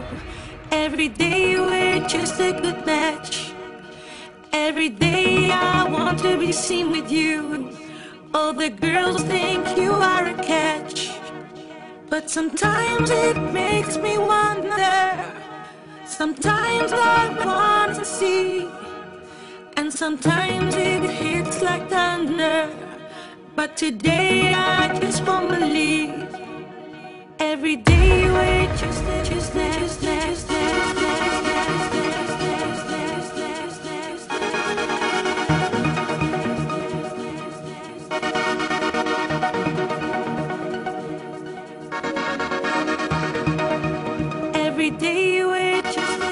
Every day we're just a good match. Every day I want to be seen with you. All the girls think you are a catch. But sometimes it makes me wonder. Sometimes I want to see. And sometimes it hits like thunder. But today I just won't believe. Every day we're just every day we're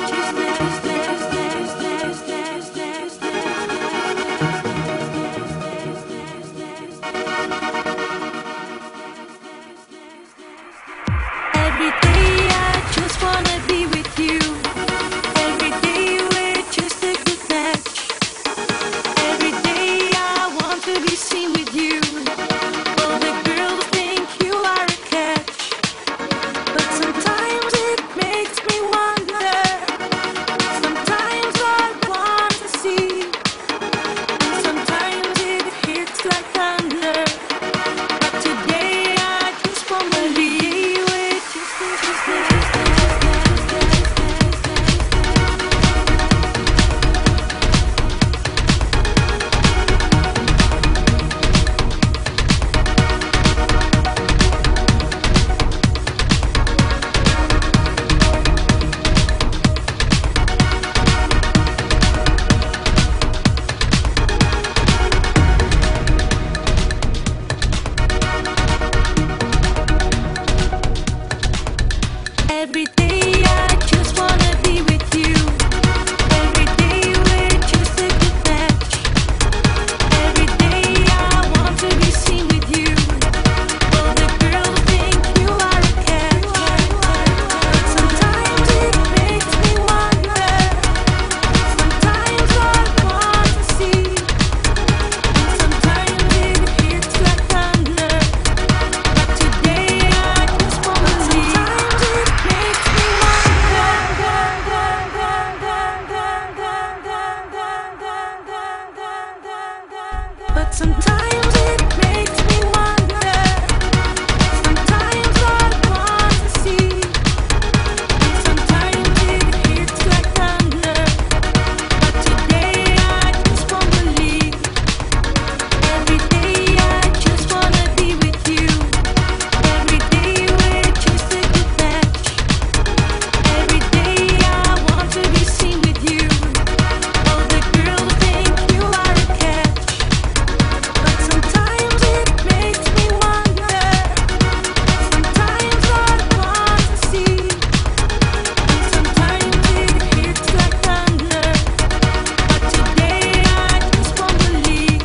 every day I just wanna be with you. Every day we're just a good match. Every day I want to be seen with you. All the girls think you are a catch. But sometimes it makes me wonder. Sometimes I want to see. And sometimes it hits like thunder. But today I just won't believe. Every day I just wanna be with you. Every day we're just a good match. Every day I want to be seen with you. All the girls think you are a catch. But sometimes it makes me wonder. Sometimes I want to see. And sometimes it hits like thunder. But today I just wanna leave. But sometimes it makes me wonder. Sometimes I want to see. And sometimes it hits like thunder. But today I just won't believe. Every day I just wanna be with you. Every day we're just a good match. Every day I want to be seen with you. All the girls think you are a catch. But sometimes it makes me wonder. Sometimes I want to see. And sometimes it hits like thunder. But today I just won't believe.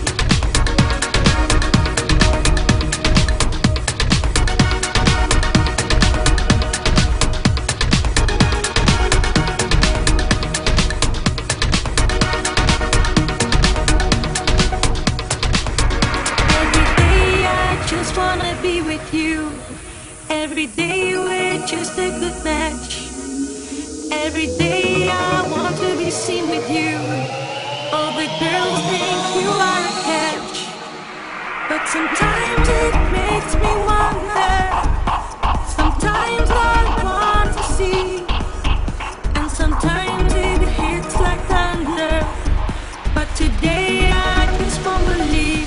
Every day I just wanna be with you. Every day we're just a good match. Every day I want to be seen with you. All the girls think you are a catch. But sometimes it makes me wonder. Sometimes I want to see. And sometimes it hits like thunder. But today I just won't believe.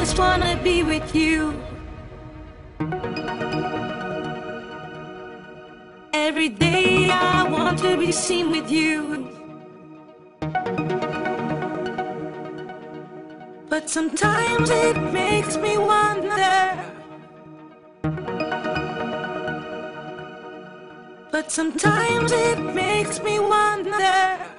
just wanna be with you. Every day I want to be seen with you. But sometimes it makes me wonder. But sometimes it makes me wonder.